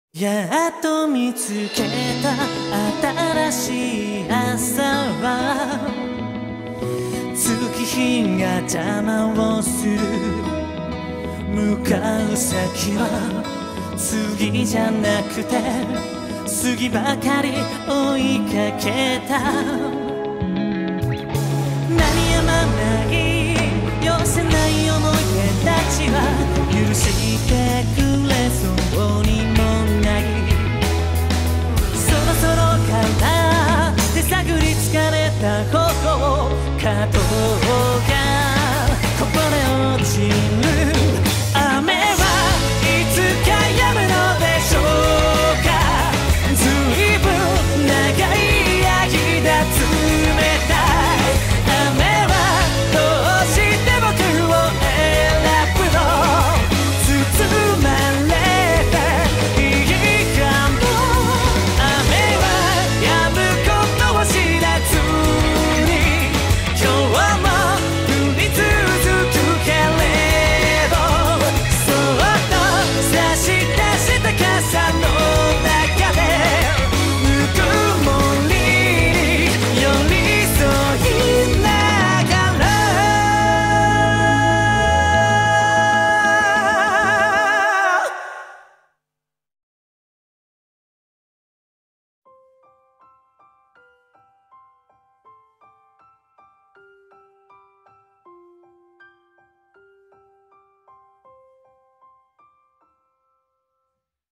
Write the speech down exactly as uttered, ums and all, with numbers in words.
やっと見つけた新しい朝は月日が邪魔をする。向かう先は次じゃなくて杉ばかり追いかけた。鳴りやまない寄せない思い出たちは許してくれ